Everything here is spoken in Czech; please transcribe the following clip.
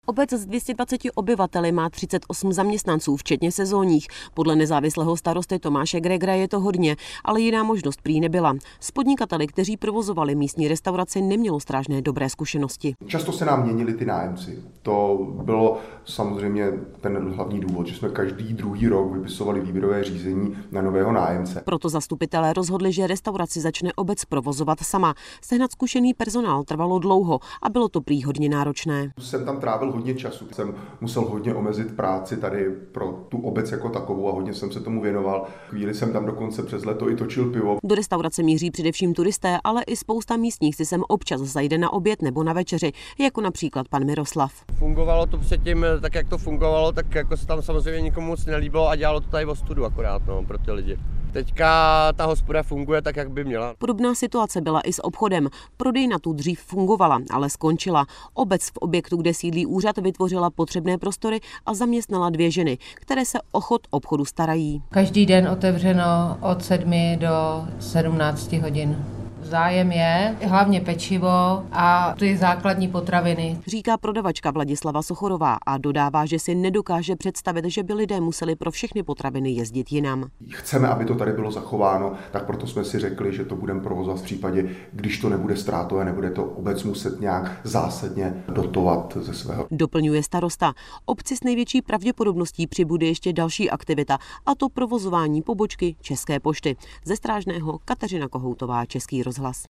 Obec s 220 obyvateli má 38 zaměstnanců, včetně sezónních. Podle nezávislého starosty Tomáše Gregera je to hodně, ale jiná možnost prý nebyla. S podnikateli, kteří provozovali místní restauraci, nemělo strážné dobré zkušenosti. Často se nám měnili ty nájemci. To bylo samozřejmě ten hlavní důvod, že jsme každý druhý rok vypisovali výběrové řízení na nového nájemce. Proto zastupitelé rozhodli, že restauraci začne obec provozovat sama. Sehnat zkušený personál trvalo dlouho a bylo to prý hodně náročné. Jsem tam trávil hodně času. Jsem musel hodně omezit práci tady pro tu obec jako takovou a hodně jsem se tomu věnoval. Chvíli jsem tam dokonce přes léto i točil pivo. Do restaurace míří především turisté, ale i spousta místních si sem občas zajde na oběd nebo na večeři, jako například pan Miroslav. Fungovalo to předtím tak, jak to fungovalo, tak jako se tam samozřejmě nikomu moc nelíbilo a dělalo to tady ostudu akorát pro ty lidi. Teďka ta hospoda funguje tak, jak by měla. Podobná situace byla i s obchodem. Prodejna tu dřív fungovala, ale skončila. Obec v objektu, kde sídlí úřad, vytvořila potřebné prostory a zaměstnala 2 ženy, které se o chod obchodu starají. Každý den otevřeno od 7 do 17 hodin. Zájem je hlavně pečivo a ty základní potraviny. Říká prodavačka Vladislava Sochorová a dodává, že si nedokáže představit, že by lidé museli pro všechny potraviny jezdit jinam. Chceme, aby to tady bylo zachováno, tak proto jsme si řekli, že to budeme provozovat v případě, když to nebude ztrátové, nebude to obec muset nějak zásadně dotovat ze svého. Doplňuje starosta. Obci s největší pravděpodobností přibude ještě další aktivita, a to provozování pobočky České pošty. Ze Strážného Kateřina Kohoutová, Český rozhlas.